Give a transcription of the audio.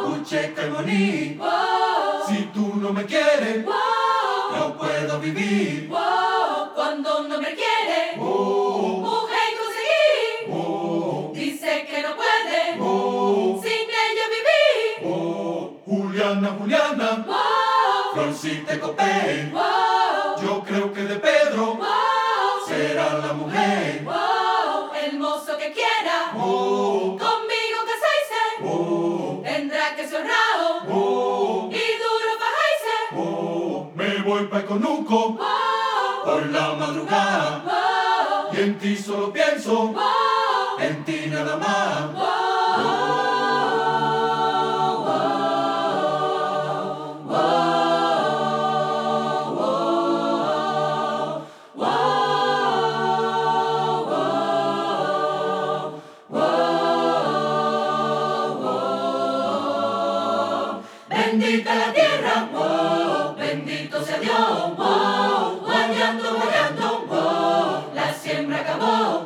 Uche Caimoní. Wow. Si tú no me quieres, Wow. no puedo vivir. Wow. Cuando un hombre quiere mujer conseguir, dice que no puede sin ella vivir. Juliana, Juliana, Wow. Florcita Copé. Wow. Yo creo que de Pedro Wow. será la mujer. Wow. El mozo que quiera conmigo casarse tendrá que ser honrado y duro fajarse. Me voy pa' Conuco Wow. por la madrugada. Wow. Y en ti solo pienso, Wow. en ti nada más. Wow. Bendita la tierra, bendito sea Dios, guayando, guayando, la siembra acabó.